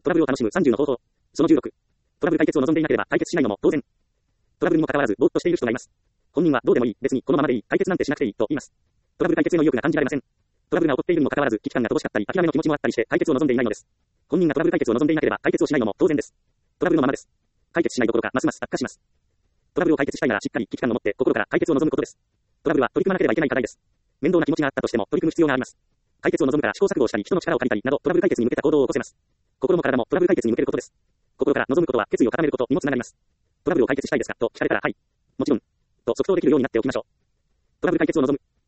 トラブルを楽しむ30の方法。その16。トラブル解決を望んでいなければ解決しないのも当然。トラブルにもかかわらず、ぼーっとしている人がいます。本人はどうでもいい、別にこのままでいい、解決なんてしなくていい、と言います。トラブル解決への意欲が感じられません。トラブルが起こっているにもかかわらず、危機感が乏しかったり、諦めの気持ちもあったりして、解決を望んでいないのです。本人がトラブル解決を望んでいなければ、解決をしないのも当然です。トラブルのままです。解決しないどころか、ますます悪化します。トラブルを解決したいなら、しっかり危機感を持って、心から解決を望むことです。トラブルは取り組まなければいけない課題です。面倒な気持ちがあったとしても、取り組む必要があります。解決を望むから試行錯誤をしたり、人の力を借りたりなど、トラブル解決に向けた行動を起こせます。心も体もトラブル解決に向けることです。心から望むことは決意を固めることにもつながります。トラブルを解決したいですかと聞かれたら、はい。もちろん。と即答できるようになっておきましょう。トラブル解決を望む。